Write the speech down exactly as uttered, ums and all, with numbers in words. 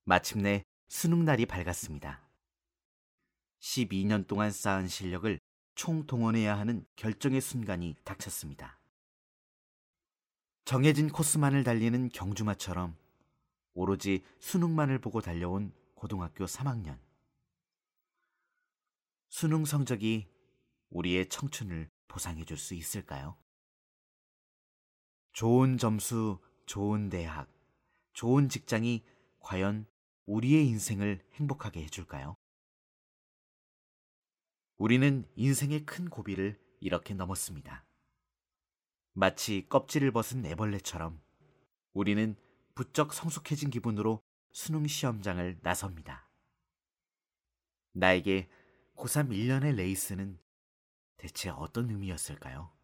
마침내 수능날이 밝았습니다. 십이 년 동안 쌓은 실력을 총동원해야 하는 결정의 순간이 닥쳤습니다. 정해진 코스만을 달리는 경주마처럼 오로지 수능만을 보고 달려온 고등학교 삼 학년. 수능 성적이 우리의 청춘을 보상해 줄 수 있을까요? 좋은 점수, 좋은 대학, 좋은 직장이 과연 우리의 인생을 행복하게 해줄까요? 우리는 인생의 큰 고비를 이렇게 넘었습니다. 마치 껍질을 벗은 애벌레처럼 우리는 부쩍 성숙해진 기분으로 수능 시험장을 나섭니다. 나에게 고삼 일 년의 레이스는 대체 어떤 의미였을까요?